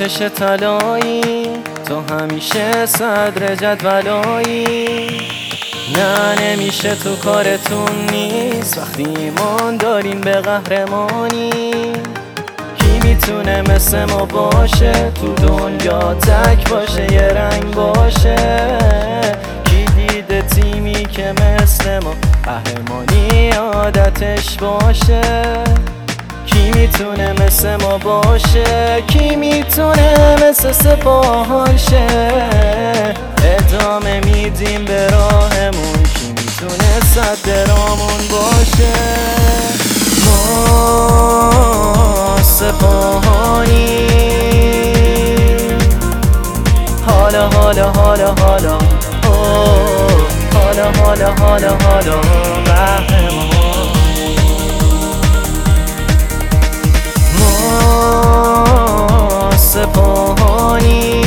چش طلایی، تو همیشه صدر جدولایی. نه نمیشه تو کارتون نیست وقتی ایمان دارین به قهرمانی. کی میتونه مثل ما باشه تو دنیا تک باشه یه رنگ باشه؟ کی دیده تیمی که مثل ما قهرمانی عادتش باشه؟ کی میتونه مثل ما باشه؟ کی میتونه مثل سپاهان شه؟ ادامه میدیم به راهمون، کی میتونه صد درامون باشه؟ ما سپاهانی، حالا حالا حالا حالا حالا حالا حالا حالا قهرمان. سپاهانی،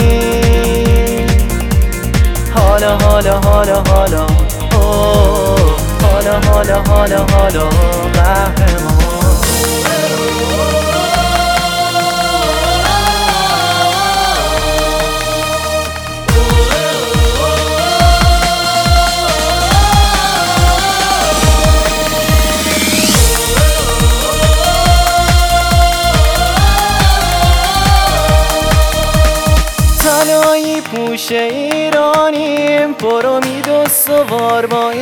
حالا حالا حالا حالا حالا حالا حالا حالا قهرمان. طلایی پوش ایرانیم، پر امید و سوار با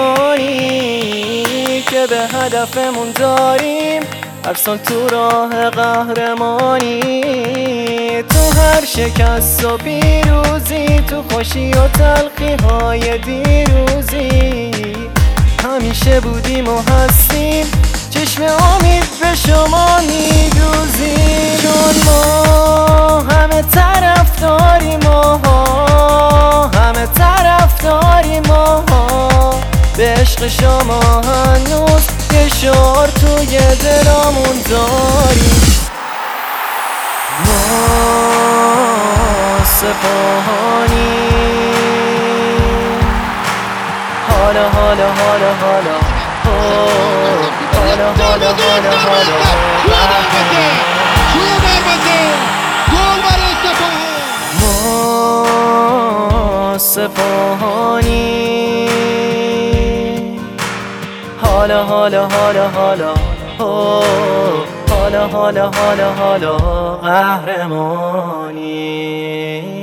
ایمانی که به هدفمون داریم هر سال تو راه قهرمانی. تو هر شکست و پیروزی، تو خوشی و تلخی های دیروزی، همیشه بودیم و هستیم، چشم امید به شما میدوزیم. چون ما همه طرفداریم، همه طرفداریم، به عشق شما هنوز یه شعار توی دلامون داریم. ما سپاهانی، حالا حالا حالا حالا حالا حالا حالا حالا ما سپاهانی، حالا حالا حالا حالا حالا حالا حالا حالا قهرمانی.